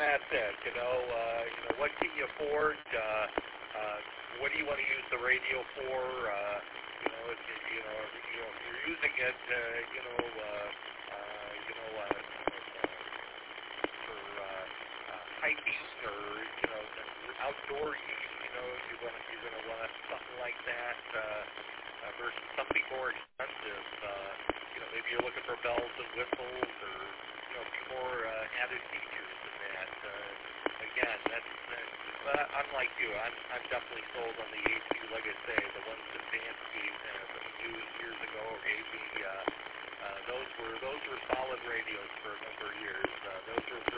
that's it. What can you afford? What do you want to use the radio for? If you're using it, for hiking or outdoor use, you're gonna want something like that versus something more expensive. Maybe you're looking for bells and whistles or a few more added features than that. Again, I'm like you. I'm definitely sold on the AT. Like I say, the ones that Dansby used years ago or gave me. Those were solid radios for a number of years. Those were